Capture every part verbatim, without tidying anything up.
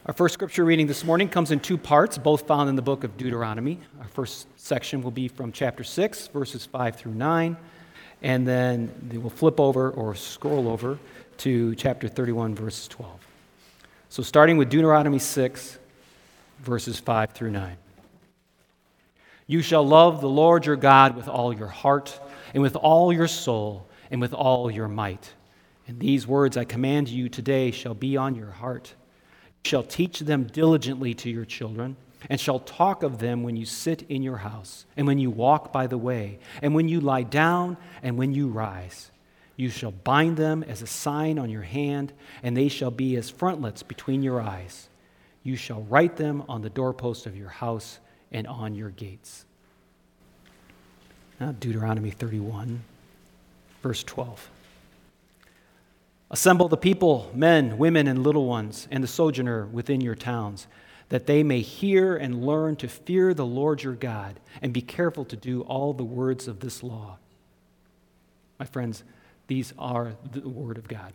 Our first scripture reading this morning comes in two parts, both found in the book of Deuteronomy. Our first section will be from chapter six, verses five through nine, and then we'll flip over or scroll over to chapter thirty-one, verses twelve. So starting with Deuteronomy six, verses five through nine. You shall love the Lord your God with all your heart, and with all your soul, and with all your might. And these words I command you today shall be on your heart. You shall teach them diligently to your children, and shall talk of them when you sit in your house, and when you walk by the way, and when you lie down, and when you rise. You shall bind them as a sign on your hand, and they shall be as frontlets between your eyes. You shall write them on the doorposts of your house and on your gates. Now Deuteronomy thirty-one, verse twelve. Assemble the people, men, women, and little ones, and the sojourner within your towns, that they may hear and learn to fear the Lord your God, and be careful to do all the words of this law. My friends, these are the word of God.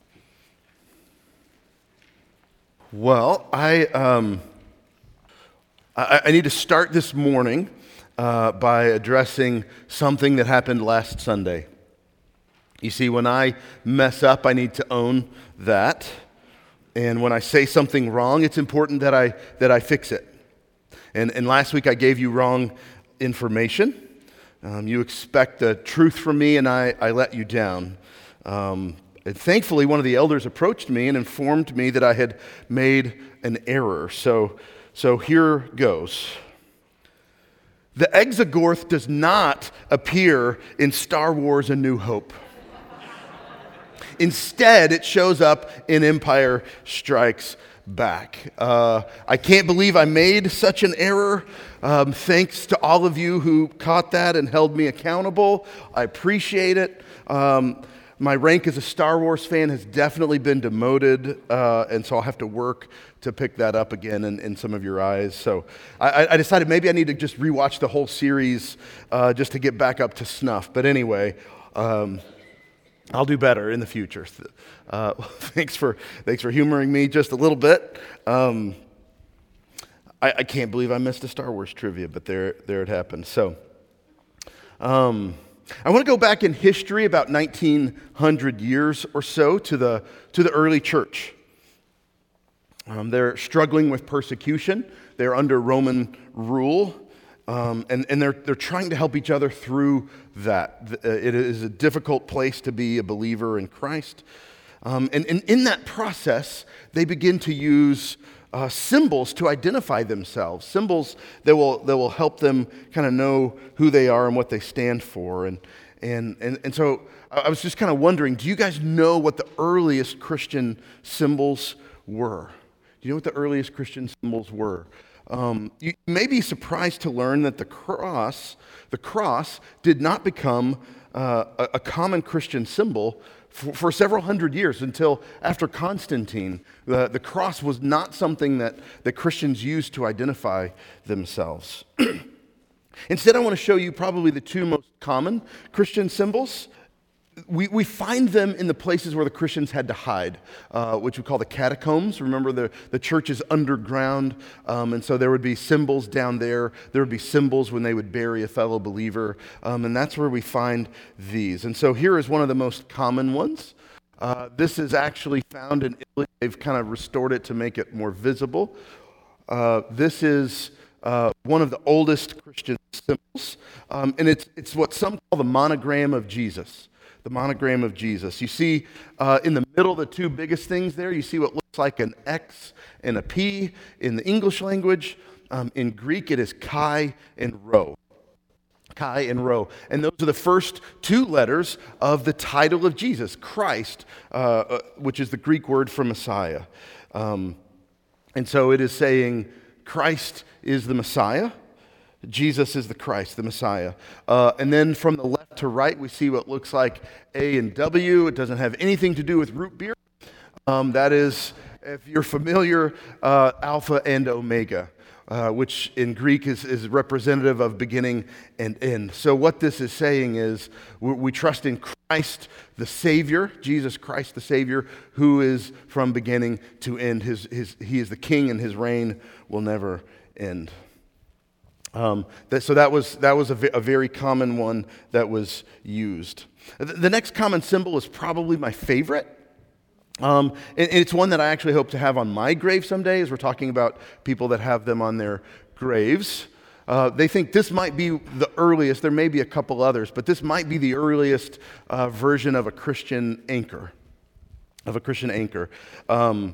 Well, I um, I, I need to start this morning uh, by addressing something that happened last Sunday. You see, when I mess up, I need to own that. And when I say something wrong, it's important that I that I fix it. And, and last week I gave you wrong information. Um, you expect the truth from me, and I, I let you down. Um, and thankfully, one of the elders approached me and informed me that I had made an error. So, so here goes. The Exogorth does not appear in Star Wars: A New Hope. Instead, it shows up in Empire Strikes Back. Uh, I can't believe I made such an error. Um, thanks to all of you who caught that and held me accountable. I appreciate it. Um, my rank as a Star Wars fan has definitely been demoted, uh, and so I'll have to work to pick that up again in, in some of your eyes. So I, I decided maybe I need to just rewatch the whole series uh, just to get back up to snuff. But anyway, um, I'll do better in the future. Uh, thanks for thanks for humoring me just a little bit. Um, I, I can't believe I missed a Star Wars trivia, but there there it happened. So um, I want to go back in history about nineteen hundred years or so to the to the early church. Um, they're struggling with persecution. They're under Roman rule. Um, and, and they're they're trying to help each other through that. It is a difficult place to be a believer in Christ. Um, and, and in that process, they begin to use uh, symbols to identify themselves, symbols that will that will help them kind of know who they are and what they stand for. And, and, and, and so I was just kind of wondering, do you guys know what the earliest Christian symbols were? Do you know what the earliest Christian symbols were? Um, you may be surprised to learn that the cross, the cross did not become uh, a, a common Christian symbol for, for several hundred years until after Constantine. The, the cross was not something that, that Christians used to identify themselves. Instead, I want to show you probably the two most common Christian symbols. We, we find them in the places where the Christians had to hide, uh, which we call the catacombs. Remember, the, the church is underground, um, and so there would be symbols down there. There would be symbols when they would bury a fellow believer, um, and that's where we find these. And so here is one of the most common ones. Uh, this is actually found in Italy. They've kind of restored it to make it more visible. Uh, this is uh, one of the oldest Christian symbols, um, and it's, it's what some call the monogram of Jesus. The monogram of Jesus. You see uh, in the middle, the two biggest things there, you see what looks like an X and a P in the English language. Um, in Greek, it is Chi and Rho. Chi and Rho. And those are the first two letters of the title of Jesus, Christ, uh, which is the Greek word for Messiah. Um, and so it is saying Christ is the Messiah. Jesus is the Christ, the Messiah. Uh, and then from the left to right, we see what looks like A and W. It doesn't have anything to do with root beer. Um, that is, if you're familiar, uh, Alpha and Omega. uh, which in Greek is, is representative of beginning and end. So what this is saying is we, we trust in Christ the Savior, Jesus Christ the Savior, who is from beginning to end. His, his, he is the King, and his reign will never end. Um, that, so that was, that was a, v- a very common one that was used. The, the next common symbol is probably my favorite. Um, and, and it's one that I actually hope to have on my grave someday, as we're talking about people that have them on their graves. Uh, they think this might be the earliest, there may be a couple others, but this might be the earliest uh, version of a Christian anchor, of a Christian anchor. Um,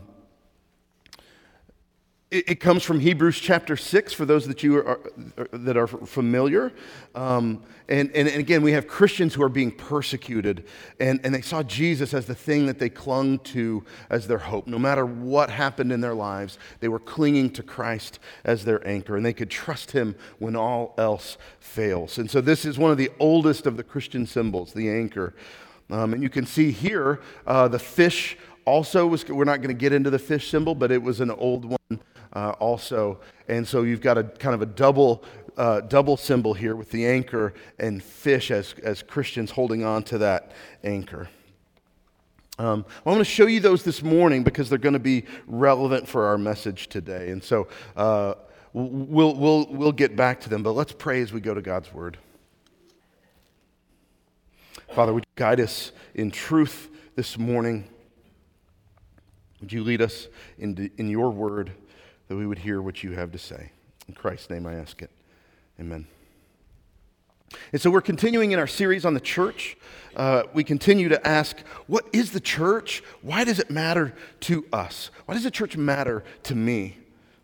it, it comes from Hebrews chapter six, for those that you are, are that are familiar. Um, and, and, and again, we have Christians who are being persecuted, and, and they saw Jesus as the thing that they clung to as their hope. No matter what happened in their lives, they were clinging to Christ as their anchor, and they could trust him when all else fails. And so this is one of the oldest of the Christian symbols, the anchor. Um, and you can see here, uh, the fish also was, we're not going to get into the fish symbol, but it was an old one uh, also. And so you've got a kind of a double Uh, double symbol here with the anchor and fish as, as Christians holding on to that anchor. Um, I want to show you those this morning because they're going to be relevant for our message today. And so uh, we'll, we'll, we'll get back to them, but let's pray as we go to God's Word. Father, would you guide us in truth this morning? Would you lead us in, in your Word that we would hear what you have to say? In Christ's name I ask it. Amen. And so we're continuing in our series on the church. Uh, we continue to ask, what is the church? Why does it matter to us? Why does the church matter to me?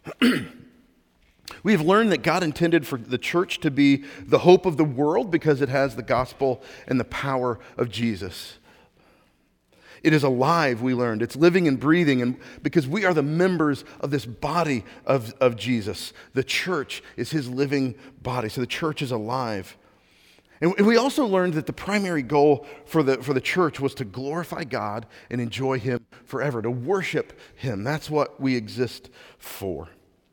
We have learned that God intended for the church to be the hope of the world because it has the gospel and the power of Jesus. It is alive, we learned. It's living and breathing, and because we are the members of this body of, of Jesus. The church is his living body, so the church is alive. And we also learned that the primary goal for the, for the church was to glorify God and enjoy him forever, to worship him. That's what we exist for.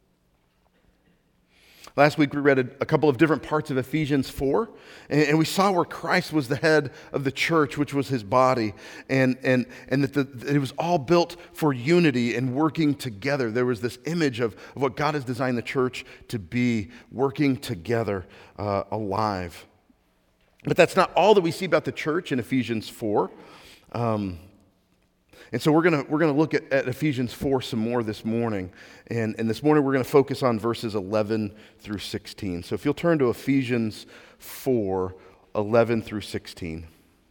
Last week we read a, a couple of different parts of Ephesians four, and, and we saw where Christ was the head of the church, which was his body, and, and, and that, the, that it was all built for unity and working together. There was this image of, of what God has designed the church to be, working together, uh, alive. But that's not all that we see about the church in Ephesians four. Um, And so we're going to we're gonna look at, at Ephesians four some more this morning. And, and this morning we're going to focus on verses eleven through sixteen. So if you'll turn to Ephesians four, eleven through sixteen.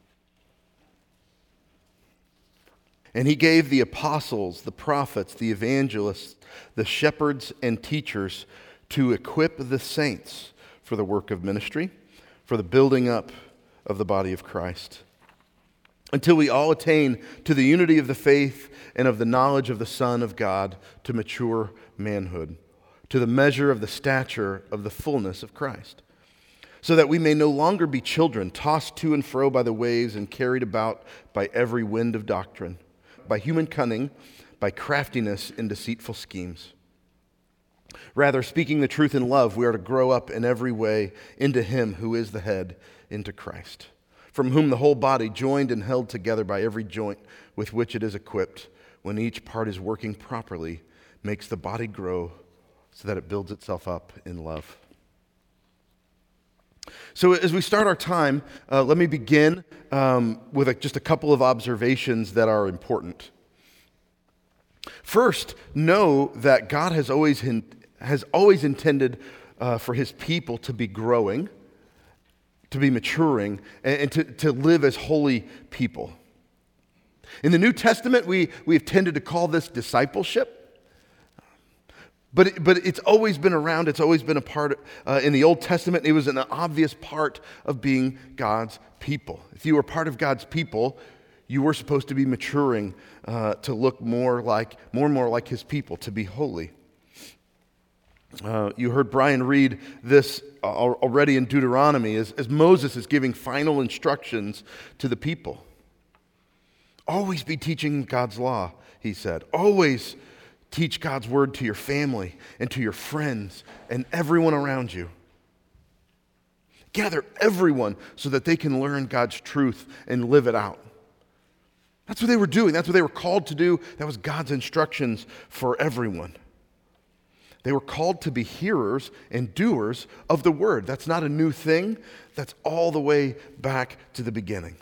And he gave the apostles, the prophets, the evangelists, the shepherds and teachers to equip the saints for the work of ministry, for the building up of the body of Christ, until we all attain to the unity of the faith and of the knowledge of the Son of God, to mature manhood, to the measure of the stature of the fullness of Christ, so that we may no longer be children, tossed to and fro by the waves and carried about by every wind of doctrine, by human cunning, by craftiness in deceitful schemes. Rather, speaking the truth in love, we are to grow up in every way into him who is the head, into Christ, from whom the whole body, joined and held together by every joint with which it is equipped, when each part is working properly, makes the body grow so that it builds itself up in love. So as we start our time, uh, let me begin um, with a, just a couple of observations that are important. First, know that God has always, in, has always intended uh, for his people to be growing, to be maturing, and, and to, to live as holy people. In the New Testament, we, we have tended to call this discipleship. But, it, but it's always been around. It's always been a part. Uh, in the Old Testament, it was an obvious part of being God's people. If you were part of God's people, you were supposed to be maturing uh, to look more like, more and more like his people, to be holy. Uh, you heard Brian read this already in Deuteronomy as, as Moses is giving final instructions to the people. Always be teaching God's law, he said. Always Teach God's word to your family and to your friends and everyone around you. Gather everyone so that they can learn God's truth and live it out. That's what they were doing. That's what they were called to do. That was God's instructions for everyone. They were called to be hearers and doers of the word. That's not a new thing. That's all the way back to the beginning.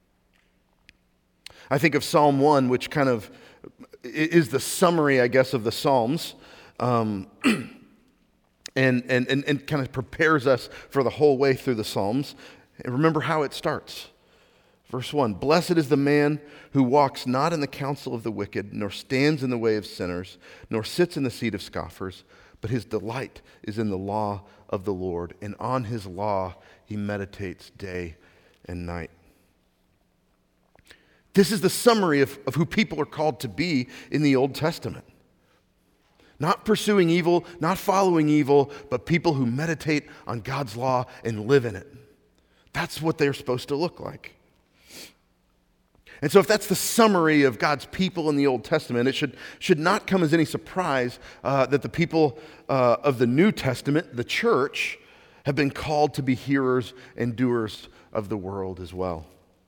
I think of Psalm one, which kind of is the summary, I guess, of the Psalms, um, and, and, and, and kind of prepares us for the whole way through the Psalms. And remember how it starts. Verse one, blessed is the man who walks not in the counsel of the wicked, nor stands in the way of sinners, nor sits in the seat of scoffers, but his delight is in the law of the Lord, and on his law he meditates day and night. This is the summary of, of who people are called to be in the Old Testament. Not pursuing evil, not following evil, but people who meditate on God's law and live in it. That's what they're supposed to look like. And so if that's the summary of God's people in the Old Testament, it should, should not come as any surprise uh, that the people uh, of the New Testament, the church, have been called to be hearers and doers of the world as well.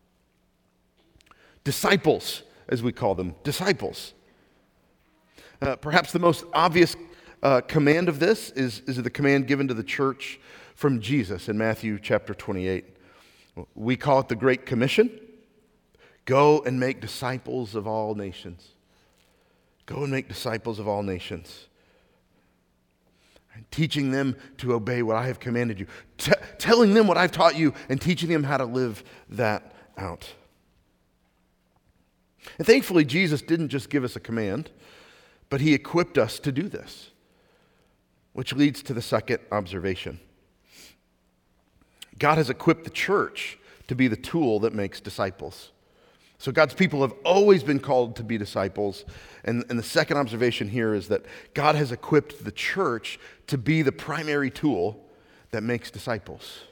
Disciples, as we call them, disciples. Uh, perhaps the most obvious uh, command of this is, is the command given to the church from Jesus in Matthew chapter twenty-eight. We call it the Great Commission. Go and make disciples of all nations. Go and make disciples of all nations. And teaching them to obey what I have commanded you. T- telling them what I've taught you and teaching them how to live that out. And thankfully, Jesus didn't just give us a command, but he equipped us to do this. Which leads to the second observation. God has equipped the church to be the tool that makes disciples. So God's people have always been called to be disciples. And, and the second observation here is that God has equipped the church to be the primary tool that makes disciples.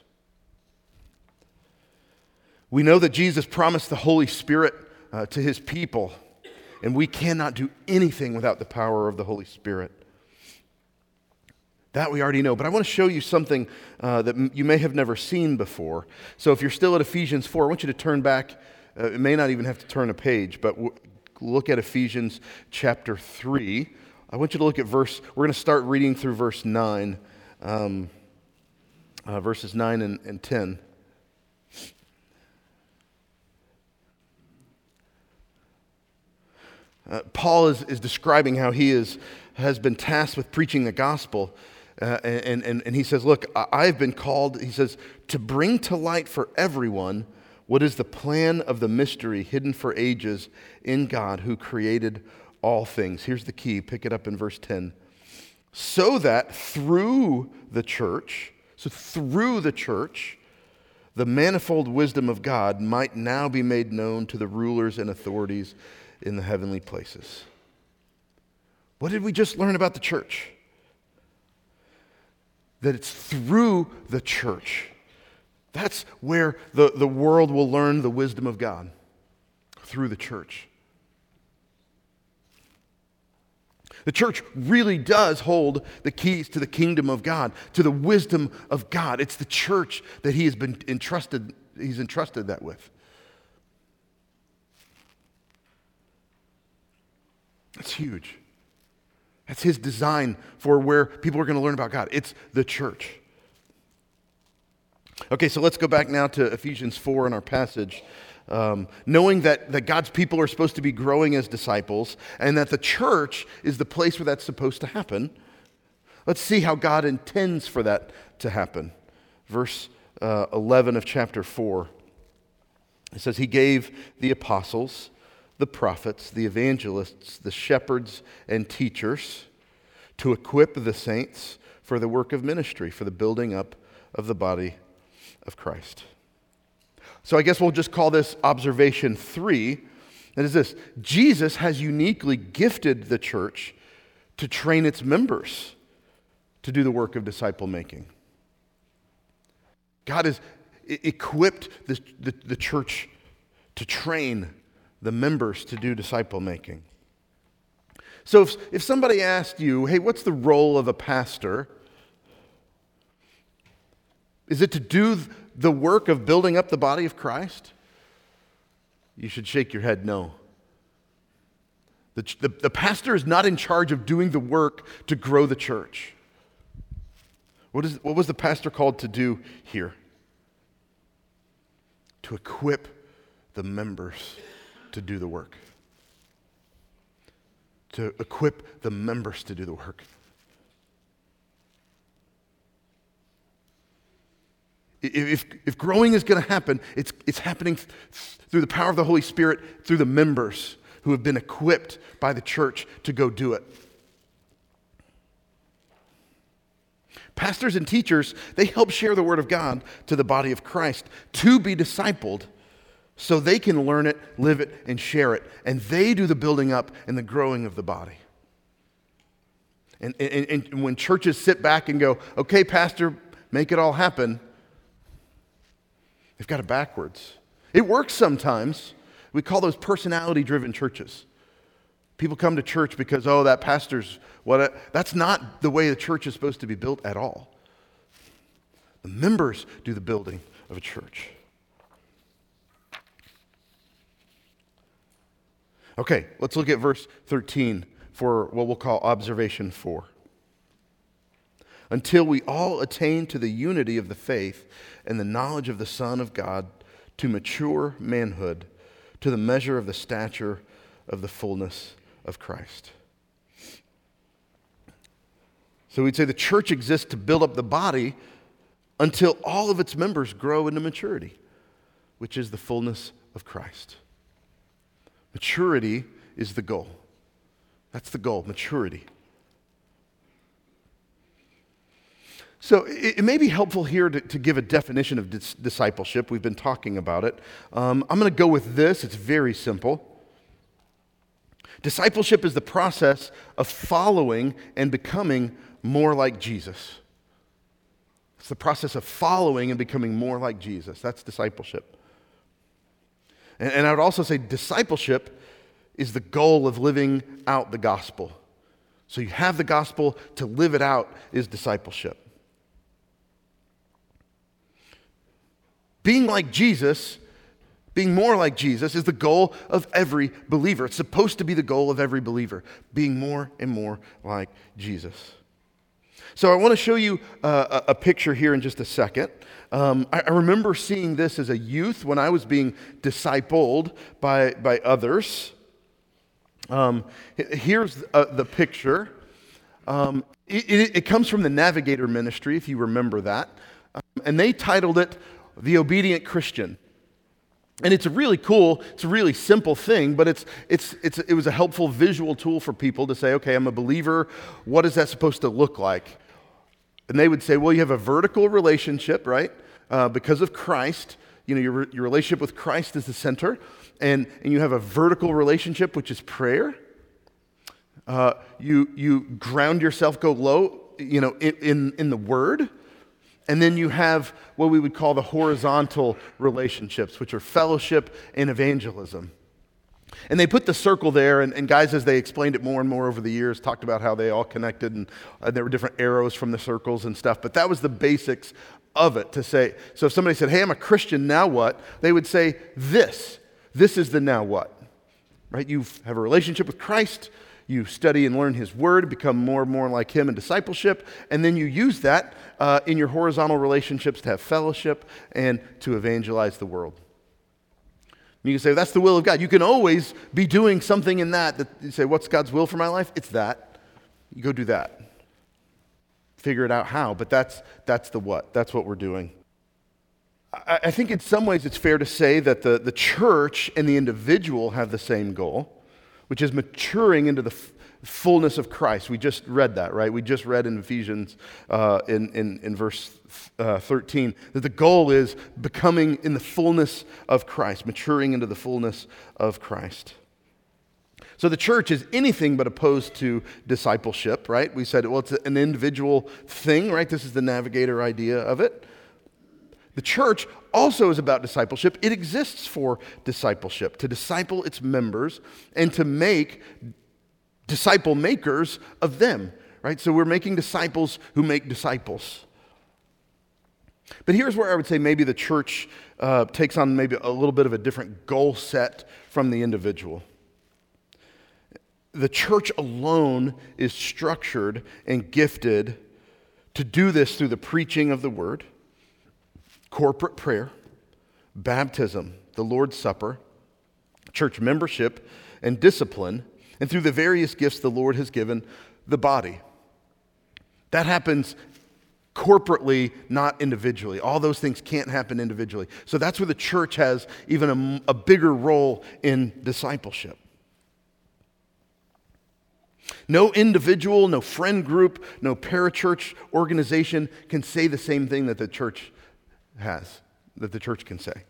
We know that Jesus promised the Holy Spirit uh, to his people, and we cannot do anything without the power of the Holy Spirit. That we already know, but I want to show you something uh, that m- you may have never seen before. So if you're still at Ephesians four, I want you to turn back. Uh, it may not even have to turn a page, but w- look at Ephesians chapter three. I want you to look at verse, we're going to start reading through verse nine, um, uh, verses nine and, and ten. Uh, Paul is, is describing how he is, has been tasked with preaching the gospel. Uh, and, and, and he says, look, I've been called, he says, to bring to light for everyone what is the plan of the mystery hidden for ages in God who created all things. Here's the key. Pick it up in verse ten. So that through the church, so through the church, the manifold wisdom of God might now be made known to the rulers and authorities in the heavenly places. What did we just learn about the church? That it's through the church. That's where the, the world will learn the wisdom of God. Through the church. The church really does hold the keys to the kingdom of God, to the wisdom of God. It's the church that he has been entrusted, he's entrusted that with. That's huge. That's his design for where people are going to learn about God. It's the church. Okay, so let's go back now to Ephesians four in our passage. Um, knowing that, that God's people are supposed to be growing as disciples and that the church is the place where that's supposed to happen, let's see how God intends for that to happen. Verse uh, eleven of chapter four. It says, he gave the apostles, the prophets, the evangelists, the shepherds, and teachers to equip the saints for the work of ministry, for the building up of the body of Christ. So I guess we'll just call this observation three. That is this: Jesus has uniquely gifted the church to train its members to do the work of disciple making. God has equipped the, the, the church to train the members to do disciple making. So if, if somebody asked you, hey, what's the role of a pastor? Is it to do the work of building up the body of Christ? You should shake your head no. The, the, the pastor is not in charge of doing the work to grow the church. What, is, what was the pastor called to do here? To equip the members to do the work. To equip the members to do the work. If, if growing is going to happen, it's, it's happening th- through the power of the Holy Spirit, through the members who have been equipped by the church to go do it. Pastors and teachers, they help share the Word of God to the body of Christ to be discipled so they can learn it, live it, and share it. And they do the building up and the growing of the body. And, and, and when churches sit back and go, okay, pastor, make it all happen, they've got it backwards. It works sometimes. We call those personality-driven churches. People come to church because, oh, that pastor's what? A, that's not the way the church is supposed to be built at all. The members do the building of a church. Okay, let's look at verse thirteen for what we'll call observation four. Until we all attain to the unity of the faith and the knowledge of the Son of God, to mature manhood, to the measure of the stature of the fullness of Christ. So we'd say the church exists to build up the body until all of its members grow into maturity, which is the fullness of Christ. Maturity is the goal. That's the goal, maturity. So it, it may be helpful here to, to give a definition of dis- discipleship. We've been talking about it. Um, I'm going to go with this. It's very simple. Discipleship is the process of following and becoming more like Jesus. It's the process of following and becoming more like Jesus. That's discipleship. And, and I would also say discipleship is the goal of living out the gospel. So you have the gospel, to live it out is discipleship. Being like Jesus, being more like Jesus, is the goal of every believer. It's supposed to be the goal of every believer, being more and more like Jesus. So I want to show you uh, a, a picture here in just a second. Um, I, I remember seeing this as a youth when I was being discipled by, by others. Um, here's uh, the picture. Um, it, it, it comes from the Navigator Ministry, if you remember that. Um, and they titled it The Obedient Christian. And it's a really cool, it's a really simple thing, but it's, it's, it's, it was a helpful visual tool for people to say, okay, I'm a believer. What is that supposed to look like? And they would say, well, you have a vertical relationship, right? Uh, because of Christ. You know, your, your relationship with Christ is the center. And, and you have a vertical relationship, which is prayer. Uh, you, you ground yourself, go low, you know, in, in, in the Word. And then you have what we would call the horizontal relationships, which are fellowship and evangelism. And they put the circle there, and, and guys, as they explained it more and more over the years, talked about how they all connected, and uh, there were different arrows from the circles and stuff. But that was the basics of it, to say, so if somebody said, hey, I'm a Christian, now what? They would say, this. This is the now what. Right? You have a relationship with Christ. You study and learn His Word, become more and more like Him in discipleship, and then you use that uh, in your horizontal relationships to have fellowship and to evangelize the world. You can say, that's the will of God. You can always be doing something in that, that you say, what's God's will for my life? It's that. You go do that. Figure it out how, but that's, that's the what. That's what we're doing. I, I think in some ways it's fair to say that the, the church and the individual have the same goal, which is maturing into the f- fullness of Christ. We just read that, right? We just read in Ephesians uh, in, in, in verse uh, thirteen that the goal is becoming in the fullness of Christ, maturing into the fullness of Christ. So the church is anything but opposed to discipleship, right? We said, well, it's an individual thing, right? This is the Navigator idea of it. The church also is about discipleship. It exists for discipleship, to disciple its members and to make disciple makers of them, right? So we're making disciples who make disciples. But here's where I would say maybe the church uh, takes on maybe a little bit of a different goal set from the individual. The church alone is structured and gifted to do this through the preaching of the word, corporate prayer, baptism, the Lord's Supper, church membership, and discipline, and through the various gifts the Lord has given the body. That happens corporately, not individually. All those things can't happen individually. So that's where the church has even a, a bigger role in discipleship. No individual, no friend group, no parachurch organization can say the same thing that the church has, that the church can say.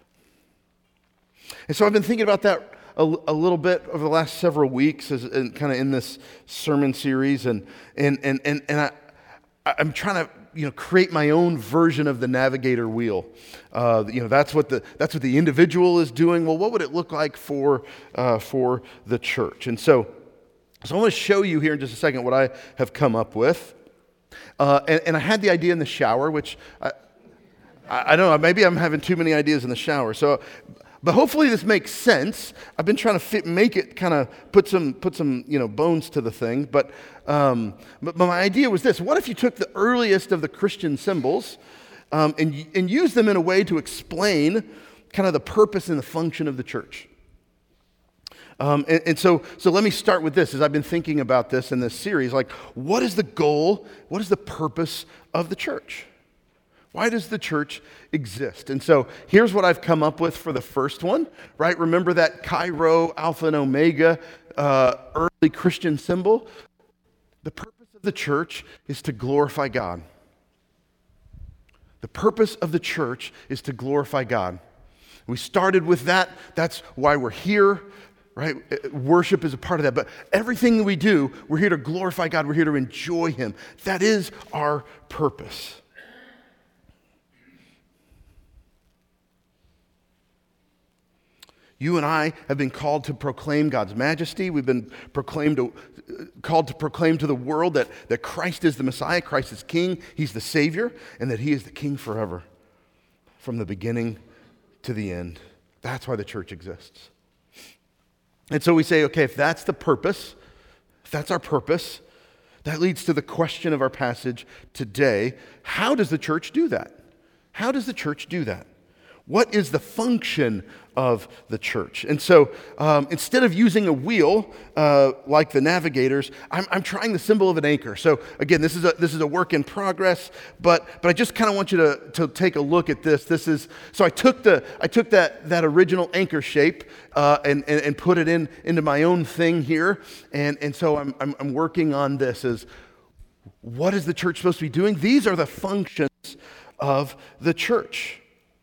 And so I've been thinking about that a, a little bit over the last several weeks, as in, kind of in this sermon series, and and and and, and I, I'm trying to you know create my own version of the navigator wheel. Uh, you know that's what the that's what the individual is doing. Well, what would it look like for uh, for the church? And so. So I want to show you here in just a second what I have come up with. Uh, and, and I had the idea in the shower, which I, I, I don't know, maybe I'm having too many ideas in the shower. So, but hopefully this makes sense. I've been trying to fit, make it kind of put some, put some, you know, bones to the thing. But, um, but, but my idea was this: what if you took the earliest of the Christian symbols um, and, and used them in a way to explain kind of the purpose and the function of the church? Um, and, and so, so let me start with this. As I've been thinking about this in this series, like, what is the goal? What is the purpose of the church? Why does the church exist? And so here's what I've come up with for the first one, right? Remember that Chi-Rho, Alpha and Omega, uh, early Christian symbol? The purpose of the church is to glorify God. The purpose of the church is to glorify God. We started with that. That's why we're here. Right? Worship is a part of that. But everything that we do, we're here to glorify God. We're here to enjoy Him. That is our purpose. You and I have been called to proclaim God's majesty. We've been proclaimed to, called to proclaim to the world that, that Christ is the Messiah, Christ is King, He's the Savior, and that He is the King forever, from the beginning to the end. That's why the church exists. And so we say, okay, if that's the purpose, if that's our purpose, that leads to the question of our passage today. How does the church do that? How does the church do that? What is the function of the church? And so um, instead of using a wheel uh, like the navigators, I'm, I'm trying the symbol of an anchor. So again, this is a this is a work in progress, but but I just kind of want you to, to take a look at this. This is so I took the I took that that original anchor shape uh, and, and and put it in into my own thing here, and and so I'm I'm, I'm working on this as what is the church supposed to be doing? These are the functions of the church.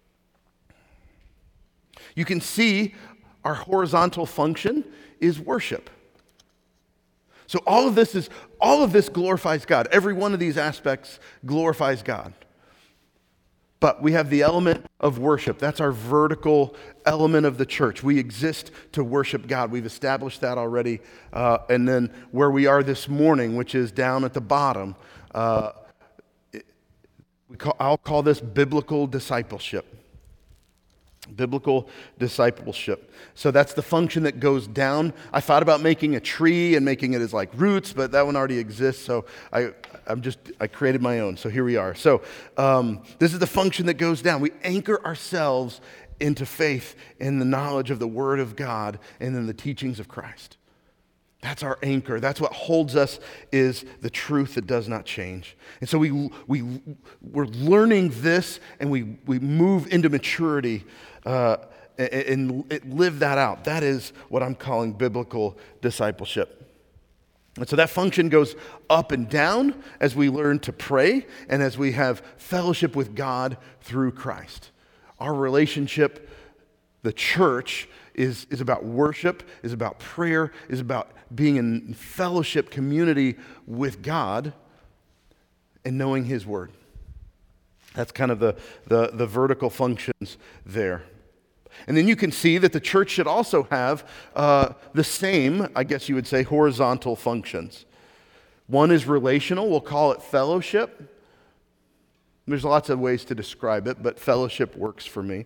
You can see our horizontal function is worship. So all of this is all of this glorifies God. Every one of these aspects glorifies God. But we have the element of worship. That's our vertical element of the church. We exist to worship God. We've established that already. Uh, and then where we are this morning, which is down at the bottom, uh, we call, I'll call this biblical discipleship. Biblical discipleship. So that's the function that goes down. I thought about making a tree and making it as like roots, but that one already exists. So I, I'm just I created my own. So here we are. So um, this is the function that goes down. We anchor ourselves into faith in the knowledge of the Word of God and in the teachings of Christ. That's our anchor. That's what holds us, is the truth that does not change. And so we we we're learning this, and we we move into maturity uh, and, and live that out. That is what I'm calling biblical discipleship. And so that function goes up and down as we learn to pray and as we have fellowship with God through Christ. Our relationship, the church, is, is about worship, is about prayer, is about being in fellowship community with God and knowing His Word. That's kind of the, the, the vertical functions there. And then you can see that the church should also have uh, the same, I guess you would say, horizontal functions. One is relational, we'll call it fellowship. There's lots of ways to describe it, but fellowship works for me.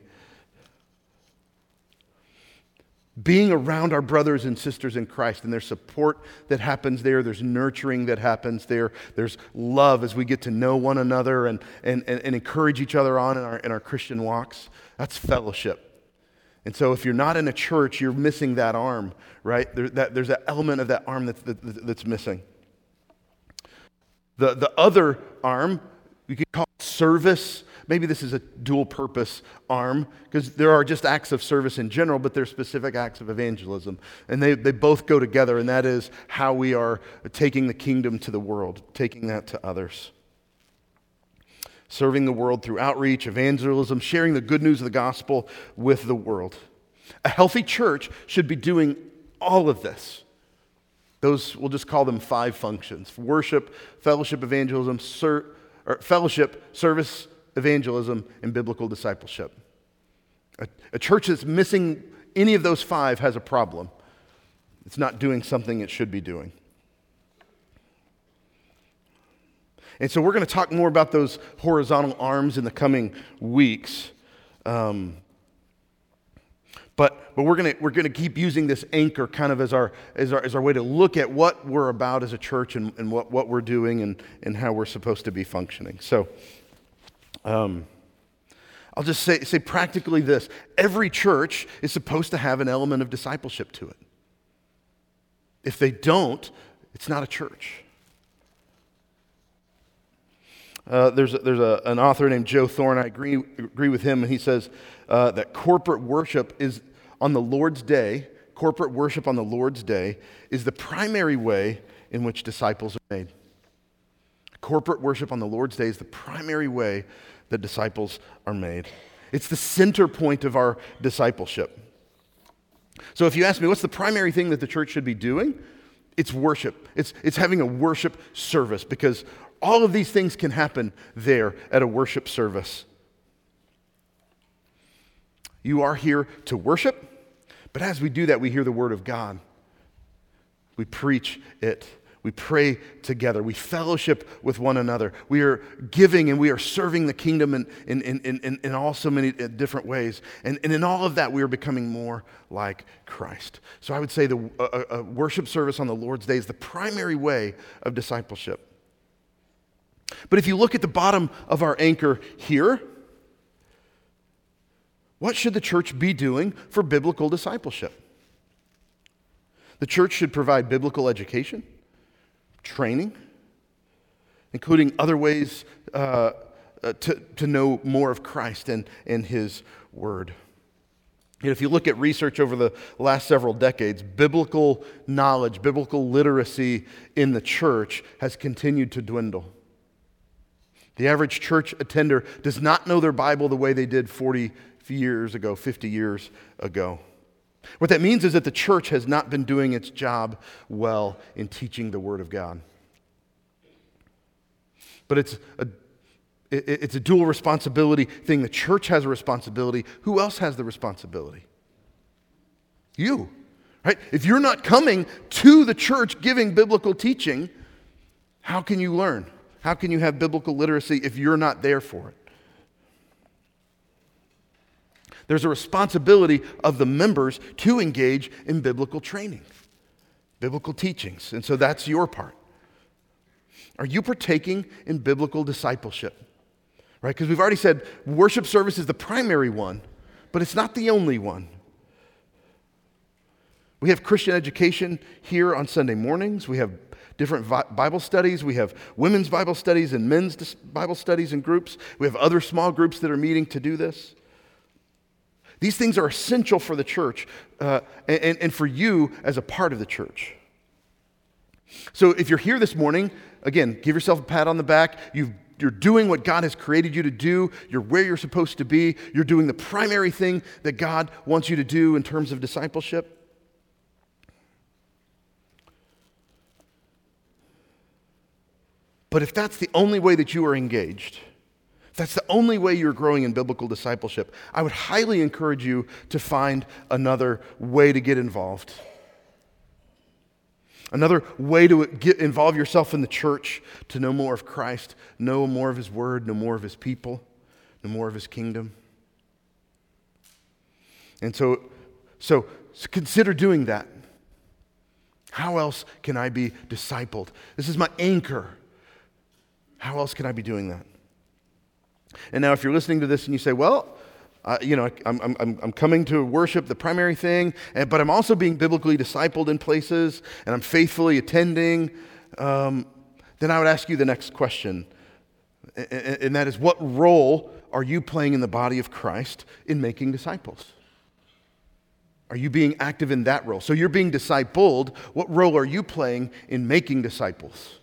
Being around our brothers and sisters in Christ, and there's support that happens there, there's nurturing that happens there, there's love as we get to know one another and, and, and, and encourage each other on in our, in our Christian walks. That's fellowship. And so if you're not in a church, you're missing that arm, right? There, that, there's an element of that arm that's, that, that's missing. The, the other arm, you could call it service. Maybe this is a dual purpose arm, because there are just acts of service in general, but there's specific acts of evangelism. And they, they both go together, and that is how we are taking the kingdom to the world, taking that to others. Serving the world through outreach, evangelism, sharing the good news of the gospel with the world. A healthy church should be doing all of this. Those, we'll just call them five functions: worship, fellowship, evangelism, ser, or fellowship, service, evangelism, and biblical discipleship. A, a church that's missing any of those five has a problem. It's not doing something it should be doing. And so we're going to talk more about those horizontal arms in the coming weeks. Um, but but we're going to we're going to keep using this anchor kind of as our as our as our way to look at what we're about as a church and, and what, what we're doing and, and how we're supposed to be functioning. So um, I'll just say say practically this: every church is supposed to have an element of discipleship to it. If they don't, it's not a church. Uh, there's a, there's a, an author named Joe Thorne. I agree agree with him, and he says uh, that corporate worship is on the Lord's day. Corporate worship on the Lord's day is the primary way in which disciples are made. Corporate worship on the Lord's day is the primary way that disciples are made. It's the center point of our discipleship. So if you ask me, what's the primary thing that the church should be doing? It's worship. It's it's having a worship service, because all of these things can happen there at a worship service. You are here to worship, but as we do that, we hear the word of God. We preach it. We pray together. We fellowship with one another. We are giving and we are serving the kingdom in, in, in, in, in all so many different ways. And, and in all of that, we are becoming more like Christ. So I would say the a, a worship service on the Lord's Day is the primary way of discipleship. But if you look at the bottom of our anchor here, what should the church be doing for biblical discipleship? The church should provide biblical education, training, including other ways uh, uh, to, to know more of Christ and, and His Word. And if you look at research over the last several decades, biblical knowledge, biblical literacy in the church has continued to dwindle. The average church attender does not know their Bible the way they did forty years ago, fifty years ago. What that means is that the church has not been doing its job well in teaching the Word of God. But it's a, it's a dual responsibility thing. The church has a responsibility. Who else has the responsibility? You, right? If you're not coming to the church giving biblical teaching, how can you learn? How can you have biblical literacy if you're not there for it? There's a responsibility of the members to engage in biblical training, biblical teachings. And so that's your part. Are you partaking in biblical discipleship? Right? Because we've already said worship service is the primary one, but it's not the only one. We have Christian education here on Sunday mornings. We have different Bible studies. We have women's Bible studies and men's Bible studies and groups. We have other small groups that are meeting to do this. These things are essential for the church uh, and, and for you as a part of the church. So if you're here this morning, again, give yourself a pat on the back. You've, you're doing what God has created you to do. You're where you're supposed to be. You're doing the primary thing that God wants you to do in terms of discipleship. But if that's the only way that you are engaged, if that's the only way you're growing in biblical discipleship, I would highly encourage you to find another way to get involved. Another way to get involve yourself in the church, to know more of Christ, know more of His Word, know more of His people, know more of His kingdom. And so, so, so consider doing that. How else can I be discipled? This is my anchor. How else can I be doing that? And now if you're listening to this and you say, well, uh, you know, I'm, I'm, I'm coming to worship, the primary thing, and, but I'm also being biblically discipled in places, and I'm faithfully attending, um, then I would ask you the next question, and, and that is, what role are you playing in the body of Christ in making disciples? Are you being active in that role? So you're being discipled. What role are you playing in making disciples?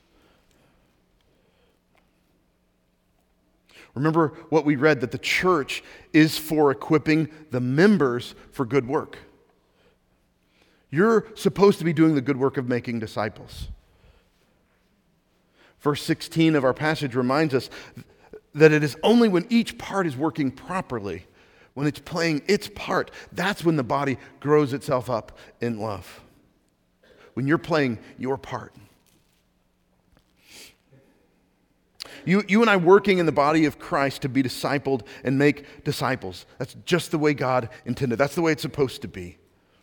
Remember what we read, that the church is for equipping the members for good work. You're supposed to be doing the good work of making disciples. Verse sixteen of our passage reminds us that it is only when each part is working properly, when it's playing its part, that's when the body grows itself up in love. When you're playing your part. You, you and I working in the body of Christ to be discipled and make disciples. That's just the way God intended. That's the way it's supposed to be.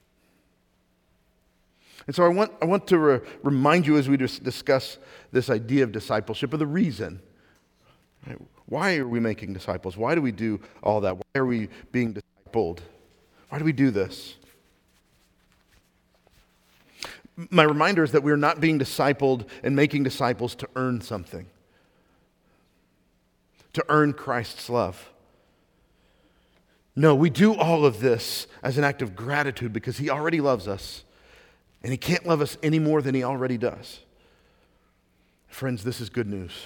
And so I want, I want to re- remind you as we just discuss this idea of discipleship of the reason. Right? Why are we making disciples? Why do we do all that? Why are we being discipled? Why do we do this? My reminder is that we're not being discipled and making disciples to earn something, to earn Christ's love. No, we do all of this as an act of gratitude because He already loves us, and He can't love us any more than He already does. Friends, this is good news.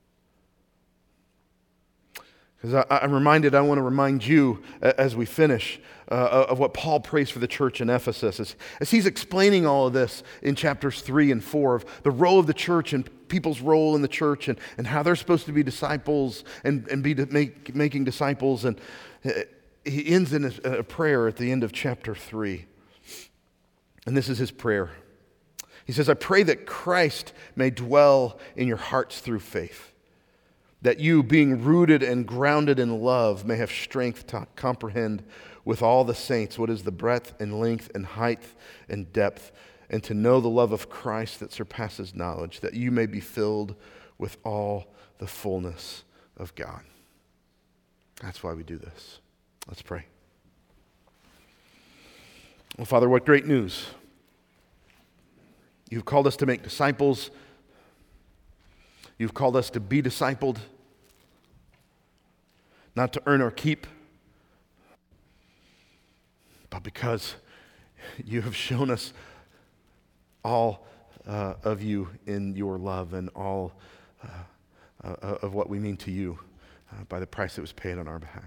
Because I'm reminded, I want to remind you as we finish uh, of what Paul prays for the church in Ephesus. As, as he's explaining all of this in chapters three and four of the role of the church and people's role in the church and, and how they're supposed to be disciples and, and be to make, making disciples. And he ends in a, a prayer at the end of chapter three. And this is his prayer. He says, I pray that Christ may dwell in your hearts through faith, that you, being rooted and grounded in love, may have strength to comprehend with all the saints what is the breadth and length and height and depth, and to know the love of Christ that surpasses knowledge, that you may be filled with all the fullness of God. That's why we do this. Let's pray. Well, Father, what great news. You've called us to make disciples. You've called us to be discipled, not to earn or keep, but because you have shown us all uh, of you in your love and all uh, uh, of what we mean to you uh, by the price that was paid on our behalf.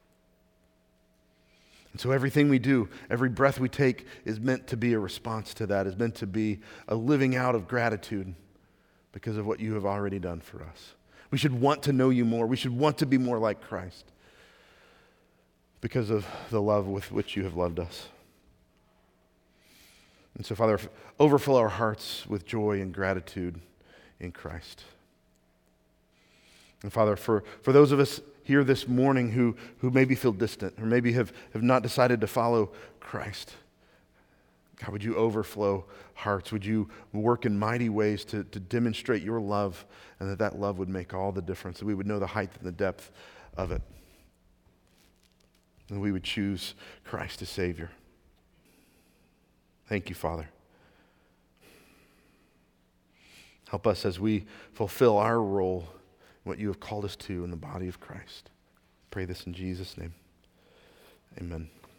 And so everything we do, every breath we take is meant to be a response to that, is meant to be a living out of gratitude because of what you have already done for us. We should want to know you more. We should want to be more like Christ because of the love with which you have loved us. And so, Father, overfill our hearts with joy and gratitude in Christ. And Father, for, for those of us here this morning who, who maybe feel distant or maybe have, have not decided to follow Christ, God, would you overflow hearts? Would you work in mighty ways to, to demonstrate your love, and that that love would make all the difference, that we would know the height and the depth of it, and we would choose Christ as Savior. Thank you, Father. Help us as we fulfill our role, what you have called us to in the body of Christ. Pray this in Jesus' name. Amen.